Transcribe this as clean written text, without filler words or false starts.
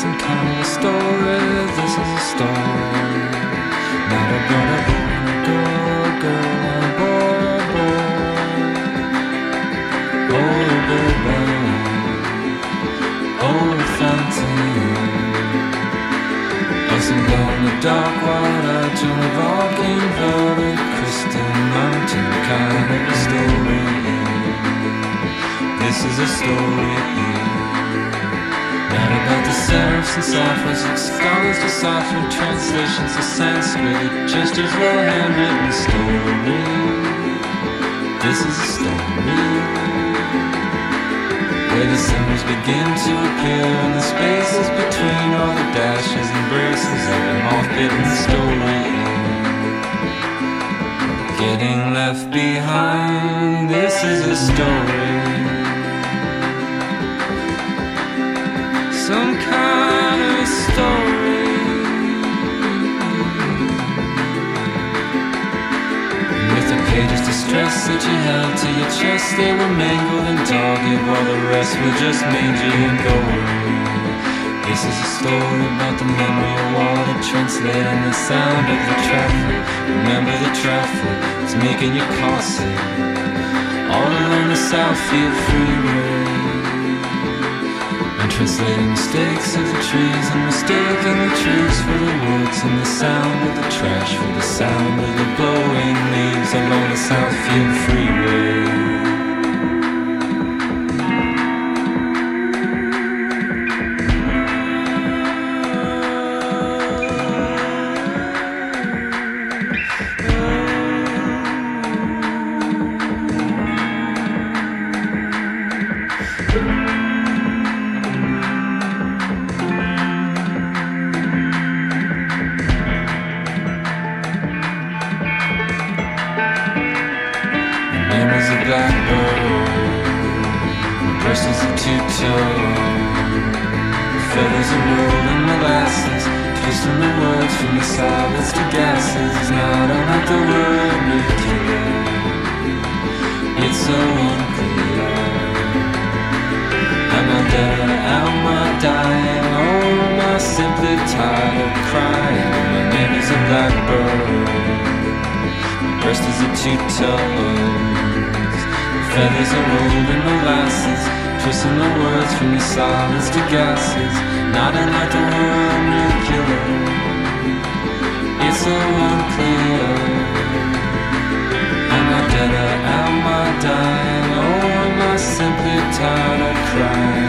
some kind of a story. This is a story. Not about a boy and a girl, a girl and a boy, a boy. Oh, baby, oh, the fountain. Of some glow in the dark, wide-eyed Joan of Arc, inverted crystal mountain, kind of a story. This is a story. Not about the serifs and sophists and scholars deciphering translations of Sanskrit, just as well handwritten story. This is a story where the symbols begin to appear in the spaces between all the dashes and braces of an off-bitten story. Getting left behind, this is a story. Some kind of story. With the pages distressed that you held to your chest, they were mangled and dogged while the rest were just mangy and gory. This is a story about the memory of water translating the sound of the traffic. Remember the traffic, it's making your car sick. All along the Southfield Freeway. Translating mistakes of the trees and mistaking the trees for the woods and the sound of the trash for the sound of the blowing leaves along the Southfield Freeway. Feathers are rolled in molasses, twisting the words from the solids to gases, nodding like the word nuclear. It's so unclear. Am I dead or am I dying? Oh, am I simply tired of crying?